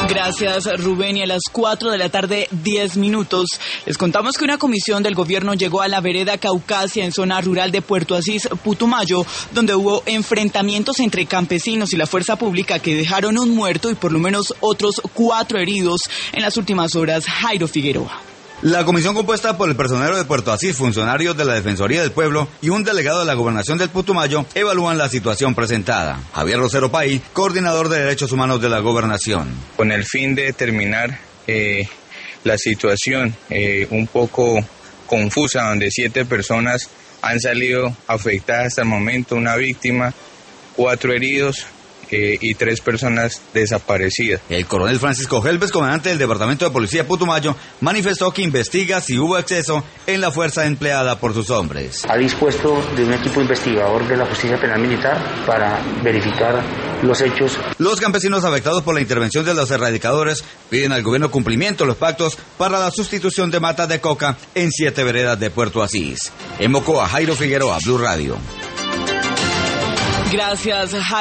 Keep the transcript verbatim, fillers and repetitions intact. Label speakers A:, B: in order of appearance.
A: Gracias, Rubén. Y a las cuatro de la tarde, diez minutos, les contamos que una comisión del gobierno llegó a la vereda Caucasia en zona rural de Puerto Asís, Putumayo, donde hubo enfrentamientos entre campesinos y la fuerza pública que dejaron un muerto y por lo menos otros cuatro heridos en las últimas horas. Jairo Figueroa.
B: La comisión, compuesta por el personero de Puerto Asís, funcionarios de la Defensoría del Pueblo y un delegado de la Gobernación del Putumayo, evalúan la situación presentada. Javier Rosero Pay, coordinador de Derechos Humanos de la Gobernación.
C: Con el fin de determinar eh, la situación eh, un poco confusa, donde siete personas han salido afectadas hasta el momento, una víctima, cuatro heridos, Eh, y tres personas desaparecidas.
B: El coronel Francisco Gelbes, comandante del Departamento de Policía Putumayo, manifestó que investiga si hubo exceso en la fuerza empleada por sus hombres.
D: Ha dispuesto de un equipo investigador de la Justicia Penal Militar para verificar los hechos.
B: Los campesinos afectados por la intervención de los erradicadores piden al gobierno cumplimiento de los pactos para la sustitución de matas de coca en siete veredas de Puerto Asís. En Mocoa, Jairo Figueroa, Blue Radio.
A: Gracias, Jairo.